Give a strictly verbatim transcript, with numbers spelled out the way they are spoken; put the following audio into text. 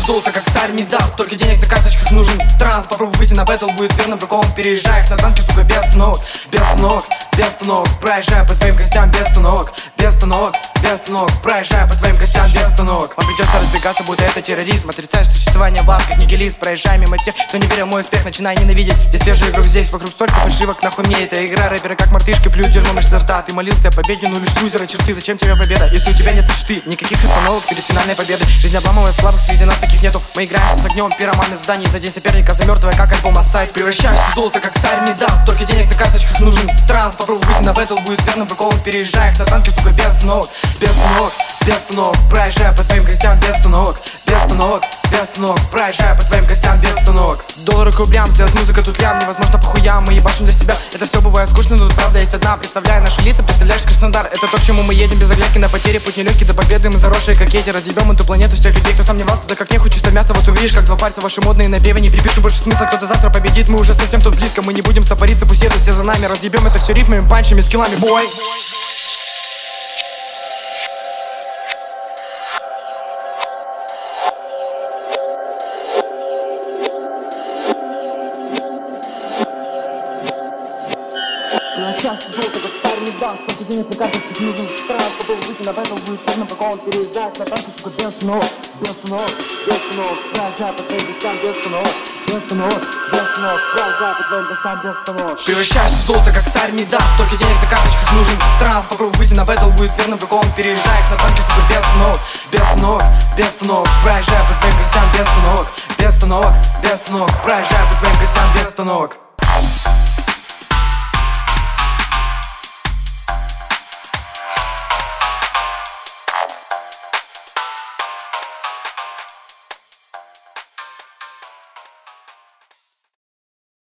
золото, как царь не даст. Только денег на карточках нужен транс. Попробуй выйти на бэтл, будет верным приколом. Переезжаешь на танке, сука, без остановок. Без остановок, без остановок. Проезжаю по твоим гостям без остановок. Без остановок, без остановок. Проезжаю по твоим гостям без остановок. Вам придется разбегаться, будто это терроризм. Отрицаешь существование вас, как нигилист. Проезжай мимо тех, кто не верил в мой успех, начинай ненавидеть. Я свежий игрок здесь, вокруг столько фальшивок. Нахуй мне эта игра, рэперы как мартышки плюют дерьмом изо рта. Ты молился о победе, ну лишь лузера черты. Зачем тебе победа, если у тебя нет мечты? Никаких остановок перед финальной победой. Жизнь обламывает слабых, среди нас таких нету. Мы играем с огнем, пироманы в здании. За день соперника за мертвое, как альбом Асай. Превращаюсь в золото, как царь не даст. Только денег на карточках нужен транс. Попробуй выйти на бэтл, будет верным приколом. Переезжаешь на танке, сука, без остановок. Без остановок, без остановок. Проезжаю по твоим гостям без остановок. Без остановок, без остановок. Проезжаю по твоим гостям без остановок. Доллары к рублям, сделать музыка тут лям. Невозможно по хуям, мы ебашим для себя. Это все бывает скучно, но тут правда есть одна. Представляя наши лица, представляешь Краснодар. Это то, к чему мы едем без оглядки на потери. Путь нелегкий до победы, мы заросшие как эти. Разъебем эту планету всех людей, кто сомневался. Да как нехуй, чисто мясо, вот увидишь, как два пальца ваши модные напевы. Не припишу больше смысла, кто-то завтра победит. Мы уже совсем тут близко, мы не будем сопариться, пусть едут все за нами. Разъебем это все рифмами, панчами, скиллами, бой. Сейчас золото, как царь не даст. Только денег на карточках нужен транс. Попробуй выйти на бэтл, будет верным приколом. Переезжать на танке, сука, без остановок. Без остановок, без остановок. Проезжай по твоим гостям без остановок. Без остановок, без остановок. Проезжай по твоим гостям без остановок. Превращаюсь в золото, как царь не даст. Только денег на карточках нужен транс. Попробуй выйти на бэтл, будет верным приколом. Переезжай на танке, сука, без остановок. Без остановок, без остановок. Проезжай по твоим гостям без остановок. Без остановок, без остановок. Проезжай по твоим гостям без остановок.